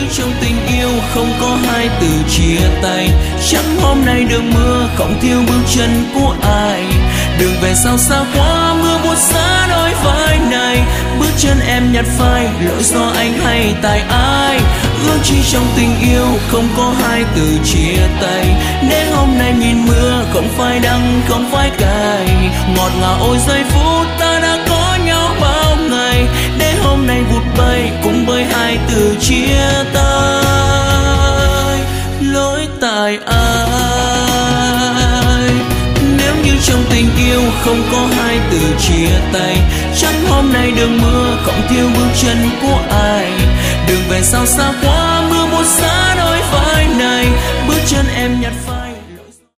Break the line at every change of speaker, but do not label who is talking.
trong tình yêu không có hai từ chia tay. Chắc hôm nay đường mưa không thiếu bước chân của ai. Đường về sao xa quá, mưa buốt giá đôi vai này. Bước chân em nhạt phai, lỗi do anh hay tại ai. Ước chi trong tình yêu không có hai từ chia tay. Để hôm nay nhìn mưa không phải đắng không phải cay. Ngọt ngào ôi giây phút ta đã có nhau bao ngày. Để hôm nay vụt bay cùng với hai từ chia tay. Lỗi tại ai? Nếu như trong tình yêu không có hai từ chia tay, chắc hôm nay đường mưa không thiếu bước chân của ai. Đường về sao xa quá, mưa buốt giá đôi vai này. Bước chân em nhạt phai.